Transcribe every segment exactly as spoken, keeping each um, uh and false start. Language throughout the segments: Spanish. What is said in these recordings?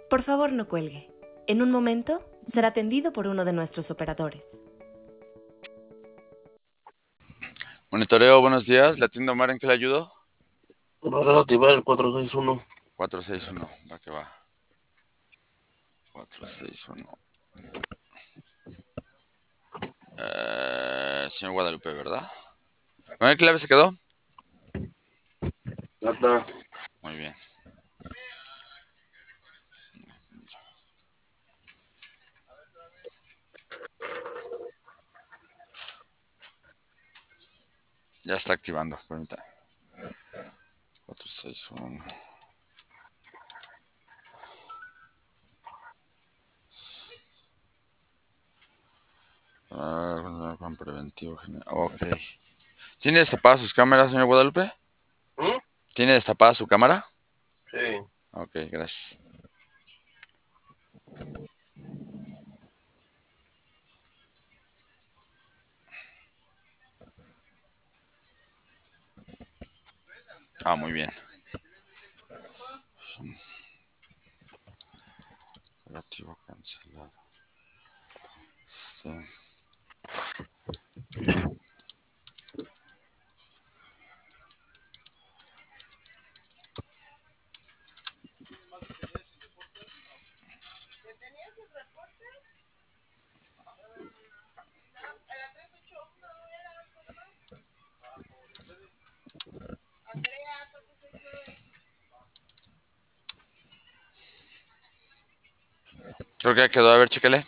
Por favor, no cuelgue. En un momento, será atendido por uno de nuestros operadores. Monitoreo, buenos días. ¿Le atiendo Omar? ¿En qué le ayudo? Para activar el cuatro seis uno. cuatro seis uno, va que va. cuatro seis uno. Eh, señor Guadalupe, ¿verdad? ¿Con qué clave se quedó? Plata. Muy bien. Ya está activando, permítame. cuatro seis uno. Ah, plan preventivo general. Ok. ¿Tiene destapadas sus cámaras, señor Guadalupe? ¿Mm? ¿Tiene destapada su cámara? Sí. Ok, gracias. Ah, muy bien. Operativo cancelado. Sí. Creo que ya quedó. A ver, chéquele.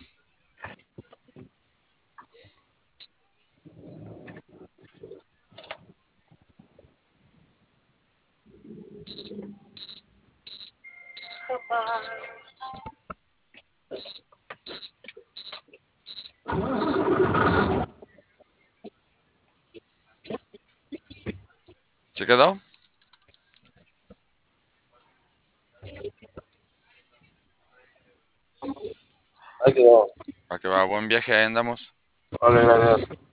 ¿Se quedó? Ahí quedó. Para que va. Buen viaje, ahí andamos. Vale, gracias.